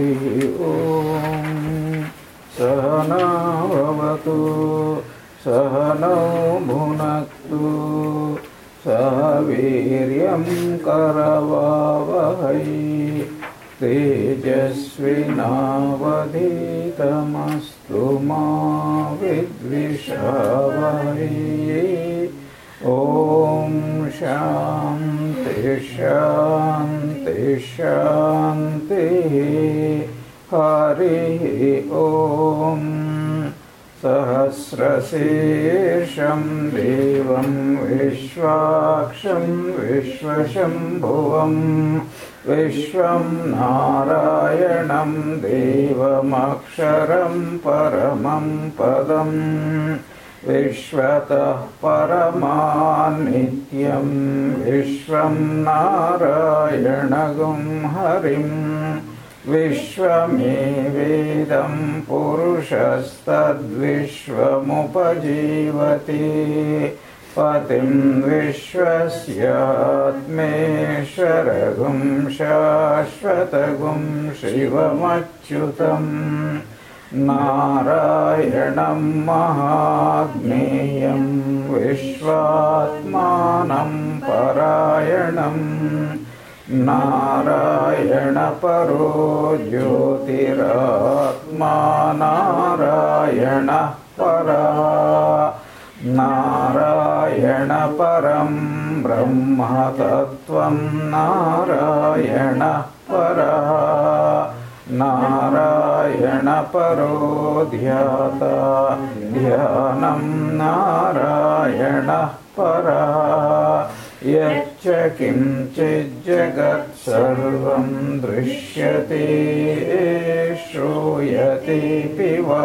ॐ सहना भवतु सहनौ भुनक्तु सह वीर्यं करवावहै तेजस्विनावधीतमस्तु मा विद्विषावहै। ॐ शान्ति शान्ति शान्तिः। हरिः ॐ। सहस्रशीर्षं देवं विश्वाक्षं विश्वशम्भुवं विश्वं नारायणं देवमक्षरं परमं पदं विश्वतः परमानित्यं विश्वं नारायणगं हरिं विश्वमेवेदं पुरुषस्तद्विश्वमुपजीवति पतिं विश्वस्यात्मेश्वरगुं शाश्वतगुं शिवमच्युतं नारायणं महाज्ञेयं विश्वात्मानं परायणं नारायण परो ज्योतिरात्मा नारायण परः नारायण परं ब्रह्म तत्त्वं नारायण परः नारायण परो ध्याता ध्यानं नारायण परः यच्च किञ्चिज्जगत् सर्वं दृश्यते श्रूयतेऽपि वा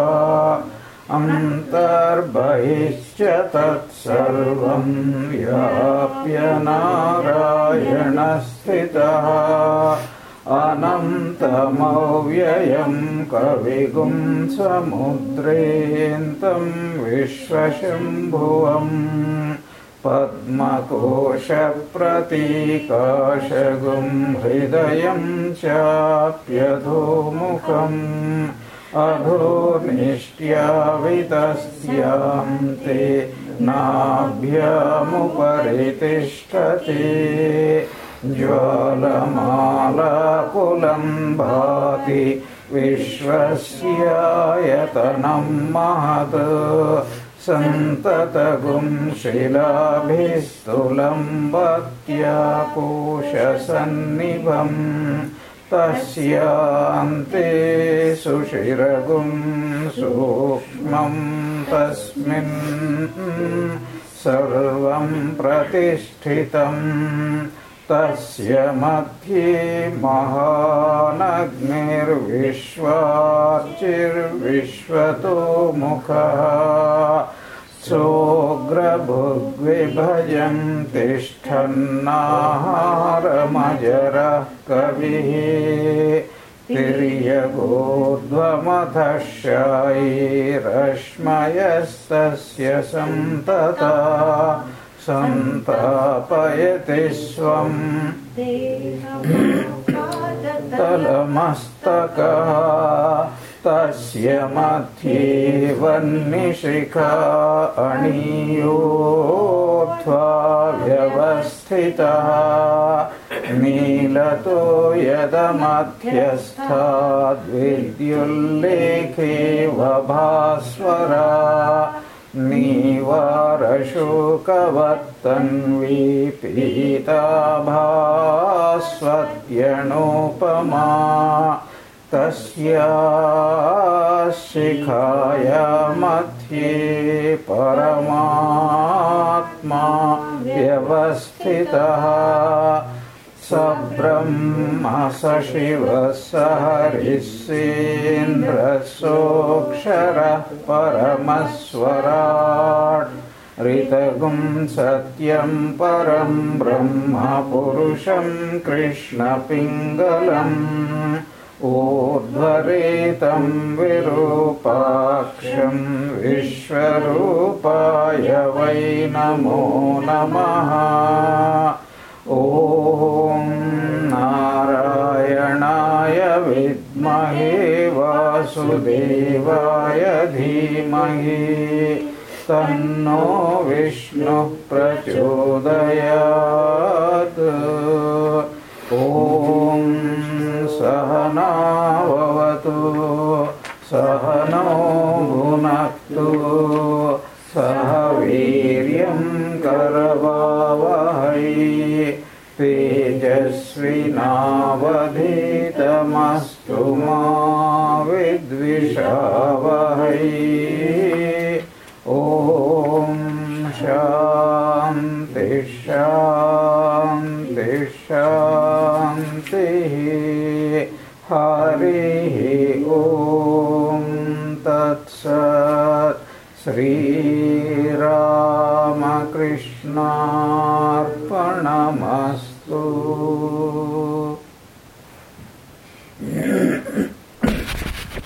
अन्तर्बहिश्च तत्सर्वं व्याप्य नारायणस्थितः अनन्तमव्ययं कविगुं समुद्रेऽन्तं विश्वशम्भुवम् पद्मकोशप्रतीकाशगुं हृदयं चाप्यधोमुखम् अधोनिष्ट्यावितस्यान्ते नाभ्यामुपरि तिष्ठति ज्वालमालाकुलं भाति विश्वस्यायतनं महत् सन्ततगुं शिलाभिस्तुलम्बत्याकोशसन्निभम् तस्यान्ते सुषिरगुं सूक्ष्मं तस्मिन् सर्वं प्रतिष्ठितं तस्य मध्ये महानग्निर्विश्वाचिर्विश्वतोमुखः सोऽग्रभुग्विभजन् तिष्ठन्नाहारमजरः कविः तिर्यगोर्ध्वमथः शायीरश्मयस्तस्य सन्तता सन्तापयति स्वं तलमस्तकः तस्य मध्ये वह्निशिखा अणियोर्ध्वा व्यवस्थितः नीलतो यदमध्यस्थाद्विद्युल्लेखेव भास्वरा नीवारशोकवत्तन्वी पीताभास्वत्यनुपमा तस्याः शिखायां मध्ये परमात्मा व्यवस्थितः स ब्रह्म स शिवः स हरिः सेन्द्रः सोऽक्षरः परमस्वराट् ऋतगुं सत्यं परं ब्रह्म पुरुषं कृष्णपिङ्गलम् ऊर्ध्वरेतं विरूपाक्षं विश्वरूपाय वै नमो नमः। ॐ नारायणाय विद्महे वासुदेवाय धीमहि तन्नो विष्णुः प्रचोदयात्। ॐ सहना भवतु सहनौ भुनक्तु सह वीर्यं करवावहै तेजस्विनावधीतमस्तु मा विद्विषावहै। ॐ शान्ति शान्ति शान्तिः। हरिः ॐ तत्सत्। श्रीरामकृष्णार्पणमस्तु।